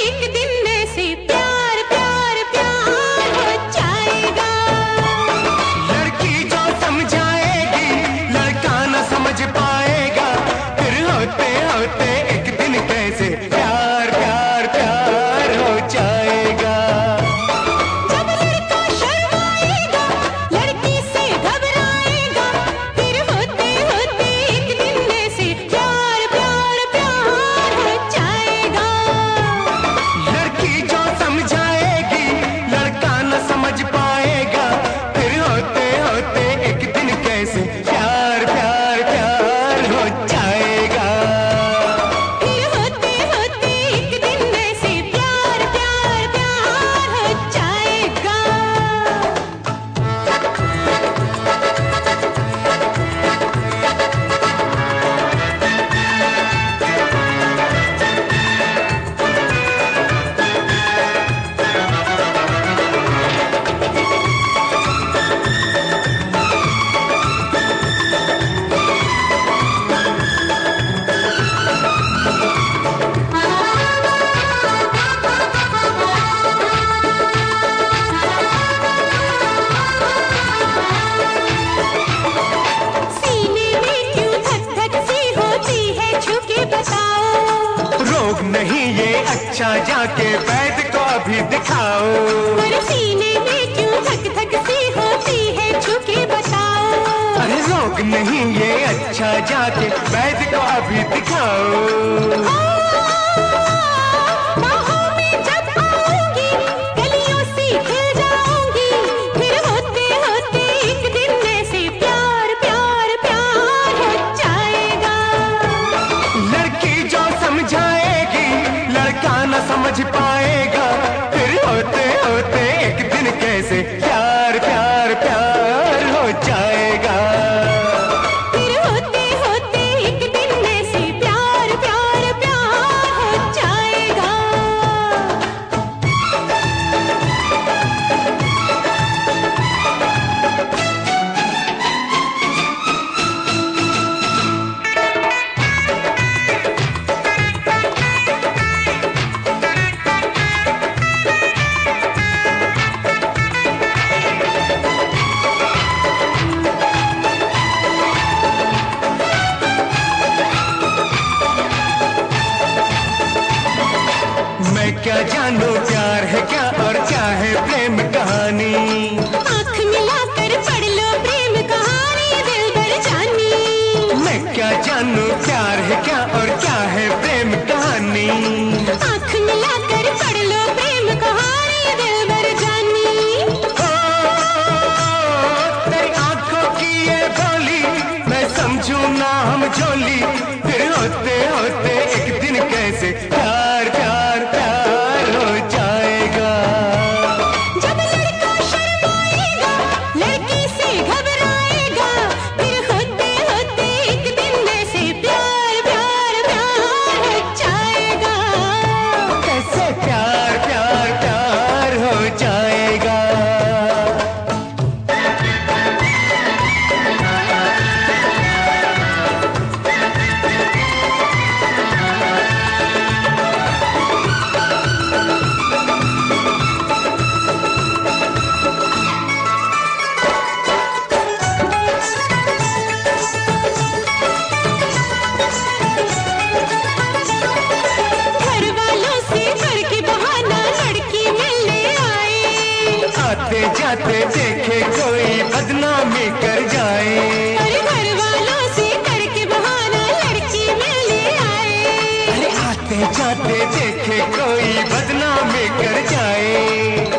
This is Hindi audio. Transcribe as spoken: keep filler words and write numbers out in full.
एक दिन ऐसे प्यार प्यार प्यार हो जाएगा। लड़की जो समझाएगी लड़का न समझ पाएगा, फिर होते होते एक दिन कैसे प्यार प्यार प्यार हो जाएगा। जब लड़का शर्माएगा लड़की से घबराएगा, फिर होते होते एक दिन ऐसे प्यार प्यार प्यार हो जाएगा। लड़की जो समझाएगी लड़का न समझ पाएगा, फिर होते होते एक दिन कैसे प्यार प्यार प्यार हो जाएगा। फिर होते होते एक दिन ऐसे प्यार प्यार प्यार हो जाएगा। सीने में क्यों धक धक सी होती है, छू के बताओ। रोग नहीं ये अच्छा, जाके वैद्य को अभी दिखाओ। पर सीने में क्यों धक धक सी होती है, छू के बताओ। अरे रोग नहीं ये अच्छा, जाके वैद्य को अभी दिखाओ। बाहों में जब आऊंगी गलियों से खिल जाऊंगी, फिर होते होते एक दिन ऐसे प्यार प्यार प्यार हो जाएगा। लड़की जो समझाएगी लड़का न समझ पाएगा, फिर होते होते एक दिन कैसे प्यार प्यार प्यार हो जाएगा। फिर होते होते एक दिन ऐसे प्यार प्यार प्यार हो जाएगा। मैं क्या जानू प्यार है क्या और क्या है प्रेम कहानी। आँख मिलाकर पढ़ लो प्रेम कहानी दिल भर जानी। मैं क्या जानू प्यार है क्या और क्या है प्रेम कहानी। आँख मिलाकर पढ़ लो प्रेम कहानी दिल भर जानी। ओ, तेरी आंखों की ये बोली मैं समझू ना हम जोली, फिर होते होते एक दिन कैसे प्यार प्यार प्यार हो जाएगा। जब लड़का शर्माएगा लड़की से घबराएगा, फिर होते होते एक दिन ऐसे प्यार प्यार प्यार हो जाएगा। कैसे प्यार प्यार प्यार हो जाएगा। घर वालों से करके बहाना लड़की मिलने आए। आते जाते देखे कोई बदनामी कर जाए। अरे घर वालों से करके बहाना लड़की मिलने आए। अरे आते जाते देखे कोई बदनामी कर जाए।